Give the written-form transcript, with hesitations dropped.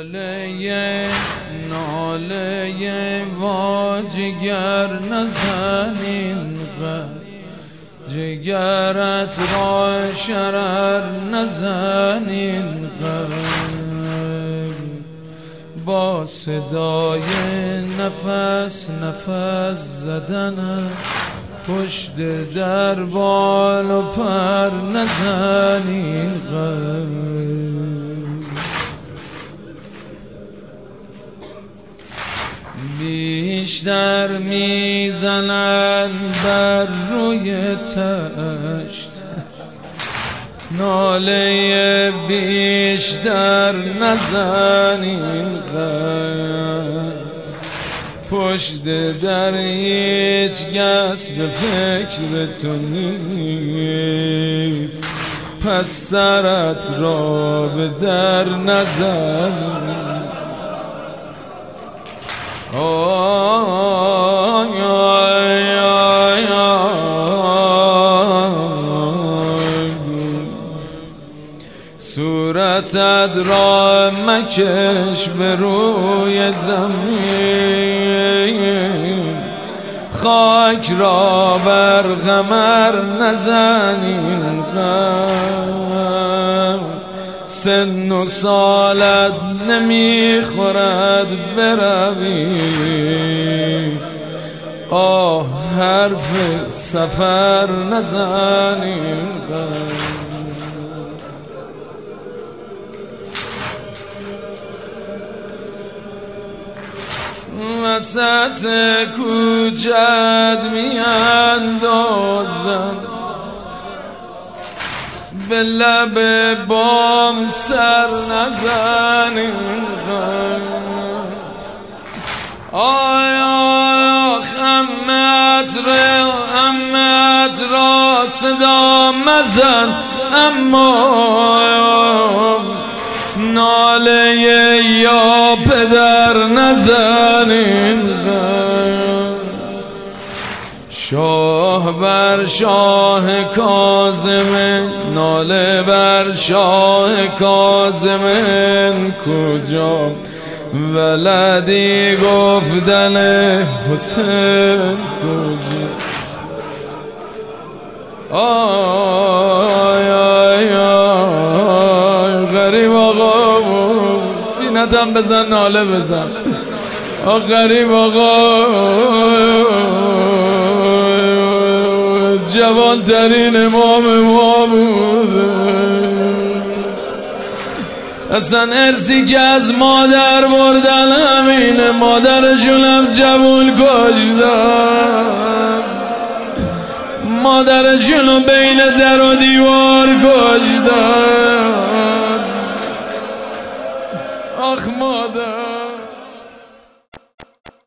ناله وا جگر نزنین جگرت را شرر نزنین با صدای نفس زدن پشت در بال و پر نزنین بیشتر میزنند بر روی تشت ناله بیشتر نزنین پشت در هیچ کس به فکر تو نیست پس سرت را به در نزن صورتت را مکش به روی زمین خاک را بر قمر نزنین سن و سالت نمیخورد بروی آه حرف سفر نزنین وسط کوچت میاندازم به لب بام سر نزنین آیا امت را صدا مزن اما ناله یا پدر نزنین شاه بر شاه کاظم ناله بر شاه کاظم کجا ولدی گفتن حسین کجا آی آی آی غریب آقا سینتم بزن ناله بزن غریب آقا جوان ترین امام ما بود اصلا ارسی که از مادر بردن همینه مادرشونم جوون کشتن مادرشونو بین در و دیوار کشتن آخ مادر